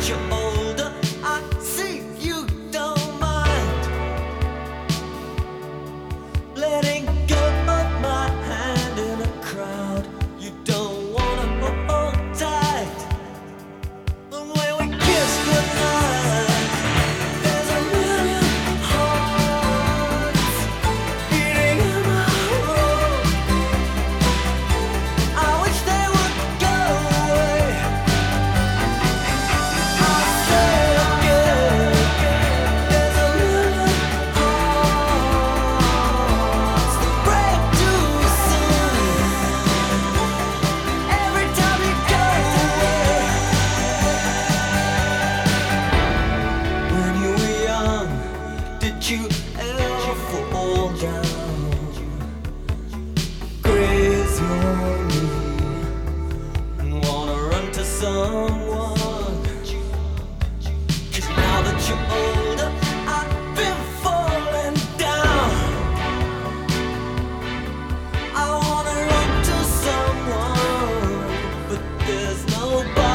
you're older, I see you don't mind letting go of my hand in a crowd. You don't wanna hold tight. And when we kiss goodnight, there's a million hearts beating in my room. I wish they would go away. I say again, there's a million hearts that break too soon. Every time you go away. When you were young, did you ever fall down, graze your knee, and wanna run to someone? 'Cause now that you're older, I've been falling down. I wanna run to someone, but there's nobody.